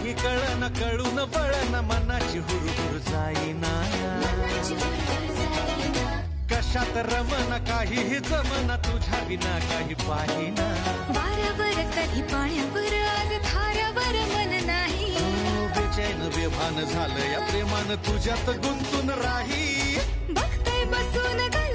काही कळना कळून वळना मनाची हुरहुर जाईना कशात रमना काहीही जमना तुझ्या विना काही पाहिना वाऱ्यावर कधी पाण्यावर आज थाऱ्यावर मन नाही बेचैन बेभान झालं या प्रेमान तुझ्यात गुंतून राही बघतय बसून